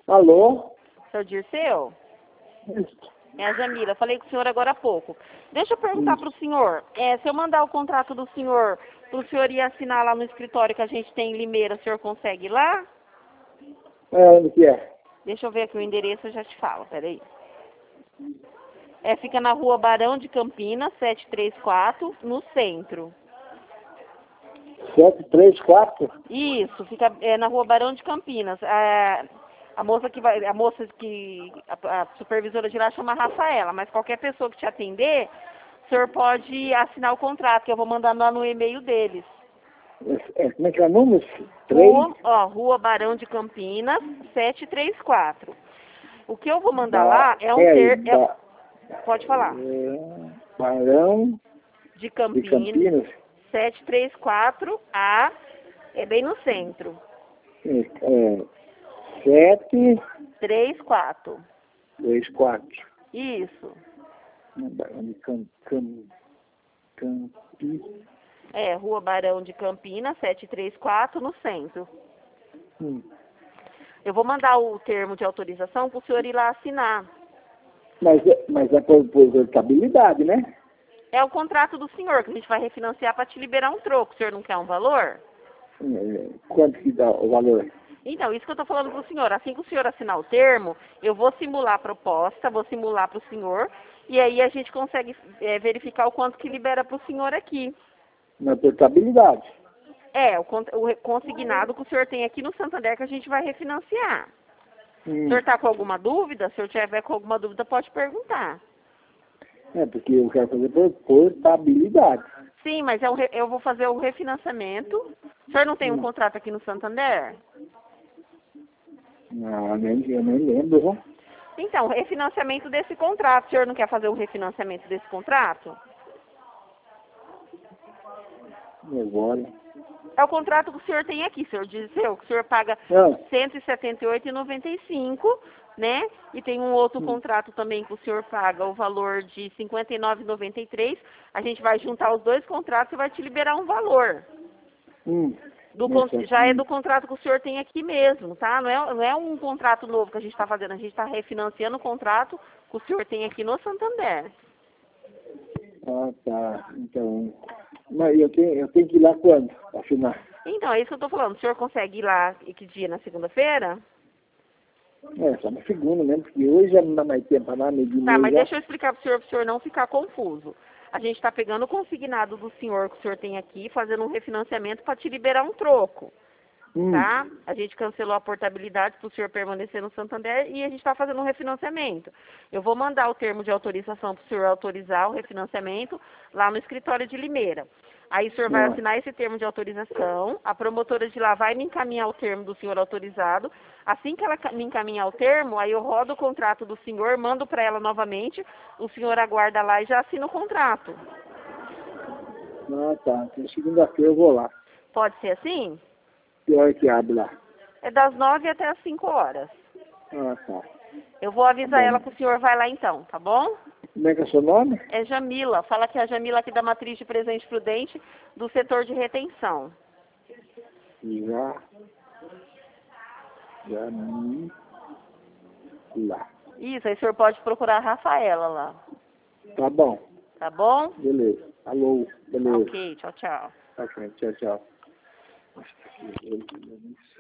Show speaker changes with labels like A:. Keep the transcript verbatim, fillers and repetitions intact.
A: Alô?
B: Seu Dirceu?
A: Isso.
B: É a Jamila. Falei com o senhor agora há pouco. Deixa eu perguntar para o senhor. É, se eu mandar o contrato do senhor para o senhor ir assinar lá no escritório que a gente tem em Limeira, o senhor consegue ir lá?
A: É, onde que é?
B: Deixa eu ver aqui o endereço, eu já te falo. Peraí. É, fica na rua Barão de Campinas, setecentos e trinta e quatro, no centro.
A: sete três quatro?
B: Isso, fica é, na rua Barão de Campinas. A, a moça que vai, a moça que, a, a supervisora de lá chama Rafaela, mas qualquer pessoa que te atender, o senhor pode assinar o contrato, que eu vou mandar lá no e-mail deles.
A: É, é, como é que é o número?
B: Rua,
A: três?
B: ó, Rua Barão de Campinas, setecentos e trinta e quatro. O que eu vou mandar
A: Ba,
B: lá é um
A: é aí,
B: ter... É,
A: ba,
B: pode falar.
A: é, Barão
B: De
A: de
B: Campinas,
A: Campinas.
B: setecentos e trinta e quatro A, é bem no centro.
A: É, é, sete
B: trinta e quatro.
A: três quatro.
B: Isso.
A: Barão de Cam, Cam, Campinas.
B: É, Rua Barão de Campinas, setecentos e trinta e quatro, no centro.
A: Hum.
B: Eu vou mandar o termo de autorização para o senhor ir lá assinar.
A: Mas, é- mas é por, por portabilidade, né?
B: É o contrato do senhor, que a gente vai refinanciar para te liberar um troco. O senhor não quer um valor?
A: É, quanto que dá o valor?
B: Então, isso que eu estou falando para o senhor. Assim que o senhor assinar o termo, eu vou simular a proposta, vou simular para o senhor, e aí a gente consegue é, verificar o quanto que libera para o senhor aqui.
A: Na portabilidade.
B: É, o, con- o re- consignado que o senhor tem aqui no Santander que a gente vai refinanciar. O
A: Hum.
B: senhor está com alguma dúvida? Se o senhor tiver com alguma dúvida, pode perguntar.
A: É, porque eu quero fazer por portabilidade.
B: Sim, mas eu, eu vou fazer o refinanciamento. O senhor não tem um
A: Hum.
B: contrato aqui no Santander?
A: Não, nem, eu nem lembro, viu?
B: Então, refinanciamento desse contrato. O senhor não quer fazer o refinanciamento desse contrato?
A: Agora.
B: É o contrato que o senhor tem aqui, senhor Dirceu, que o senhor paga
A: Não.
B: cento e setenta e oito reais e noventa e cinco centavos, né? E tem um outro
A: Hum.
B: contrato também que o senhor paga o valor de cinquenta e nove reais e noventa e três centavos. A gente vai juntar os dois contratos e vai te liberar um valor.
A: Hum.
B: Do, con-
A: Esse
B: já é
A: aqui.
B: do contrato que o senhor tem aqui mesmo, tá? Não é, não é um contrato novo que a gente está fazendo, a gente está refinanciando o contrato que o senhor tem aqui no Santander.
A: Ah, tá. Então. Mas eu tenho, eu tenho que ir lá quando? Assinar.
B: Então, é isso que eu estou falando. O senhor consegue ir lá, e que dia? Na segunda-feira?
A: É, só na segunda mesmo, porque hoje já não dá mais tempo para nada, meio de
B: Tá, mas
A: já.
B: deixa eu explicar para o senhor, para o senhor não ficar confuso. A gente está pegando o consignado do senhor que o senhor tem aqui, fazendo um refinanciamento para te liberar um troco,
A: Hum.
B: tá? A gente cancelou a portabilidade para o senhor permanecer no Santander e a gente está fazendo um refinanciamento. Eu vou mandar o termo de autorização para o senhor autorizar o refinanciamento lá no escritório de Limeira. Aí o senhor vai
A: Ah.
B: assinar esse termo de autorização, a promotora de lá vai me encaminhar o termo do senhor autorizado. Assim que ela ca- me encaminhar o termo, aí eu rodo o contrato do senhor, mando para ela novamente, o senhor aguarda lá e já assina o contrato.
A: Ah, tá. Então segunda-feira eu vou lá.
B: Pode ser assim?
A: Que hora que abre lá?
B: É das nove até as cinco horas.
A: Ah, tá.
B: Eu vou avisar
A: Tá bom.
B: ela que o senhor vai lá então, tá bom?
A: Como é que é o seu nome?
B: É Jamila. Fala que é a Jamila aqui da Matriz de Presente Prudente, do setor de retenção.
A: Já. Já me lá.
B: Isso, aí o senhor pode procurar a Rafaela lá.
A: Tá bom.
B: Tá bom?
A: Beleza. Alô. Beleza.
B: Ok, tchau, tchau.
A: Tá, tchau, tchau. Nossa, que-